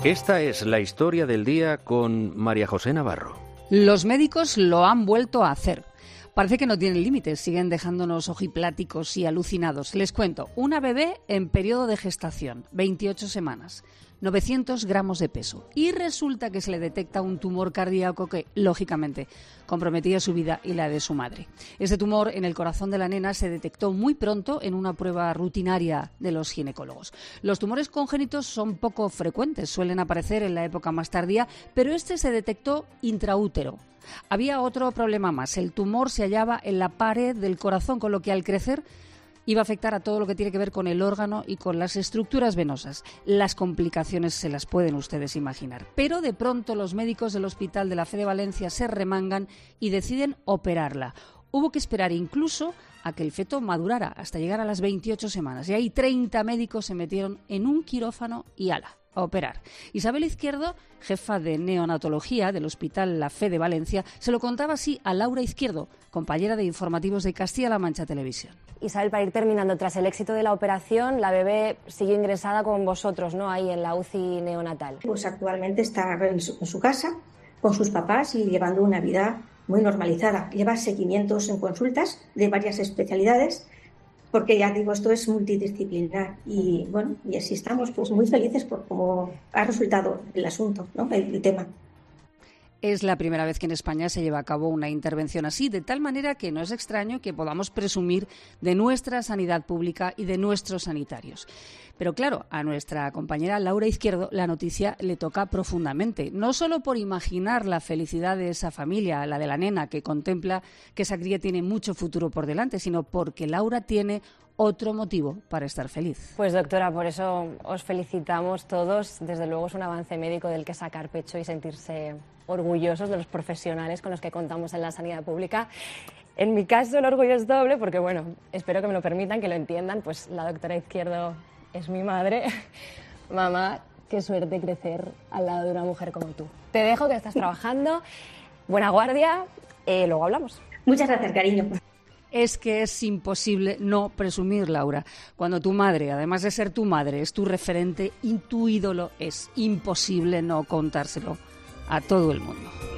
Esta es la historia del día con María José Navarro. Los médicos lo han vuelto a hacer. Parece que no tienen límites, siguen dejándonos ojipláticos y alucinados. Les cuento, una bebé en periodo de gestación, 28 semanas, 900 gramos de peso. Y resulta que se le detecta un tumor cardíaco que, lógicamente, comprometía su vida y la de su madre. Este tumor en el corazón de la nena se detectó muy pronto en una prueba rutinaria de los ginecólogos. Los tumores congénitos son poco frecuentes, suelen aparecer en la época más tardía, pero este se detectó intraútero. Había otro problema más, el tumor se hallaba en la pared del corazón, con lo que al crecer iba a afectar a todo lo que tiene que ver con el órgano y con las estructuras venosas. Las complicaciones se las pueden ustedes imaginar. Pero de pronto los médicos del Hospital de la Fe de Valencia se remangan y deciden operarla. Hubo que esperar incluso a que el feto madurara hasta llegar a las 28 semanas. Y ahí 30 médicos se metieron en un quirófano y ala, a operar. Isabel Izquierdo, jefa de neonatología del Hospital La Fe de Valencia, se lo contaba así a Laura Izquierdo, compañera de informativos de Castilla-La Mancha Televisión. Isabel, para ir terminando, tras el éxito de la operación, la bebé siguió ingresada con vosotros, ¿no?, ahí en la UCI neonatal. Pues actualmente está en su casa, con sus papás y llevando una vida muy normalizada. Lleva seguimientos en consultas de varias especialidades, porque ya digo, esto es multidisciplinar y bueno, y así estamos pues muy felices por cómo ha resultado el asunto, ¿no?, el tema. Es la primera vez que en España se lleva a cabo una intervención así, de tal manera que no es extraño que podamos presumir de nuestra sanidad pública y de nuestros sanitarios. Pero claro, a nuestra compañera Laura Izquierdo la noticia le toca profundamente, no solo por imaginar la felicidad de esa familia, la de la nena, que contempla que esa cría tiene mucho futuro por delante, sino porque Laura tiene otro motivo para estar feliz. Pues doctora, por eso os felicitamos todos. Desde luego es un avance médico del que sacar pecho y sentirse orgullosos de los profesionales con los que contamos en la sanidad pública. En mi caso el orgullo es doble porque, bueno, espero que me lo permitan, que lo entiendan, pues la doctora Izquierdo es mi madre. Mamá, qué suerte crecer al lado de una mujer como tú. Te dejo, que estás trabajando. Buena guardia, luego hablamos. Muchas gracias, cariño. Es que es imposible no presumir, Laura. Cuando tu madre, además de ser tu madre, es tu referente y tu ídolo, es imposible no contárselo a todo el mundo.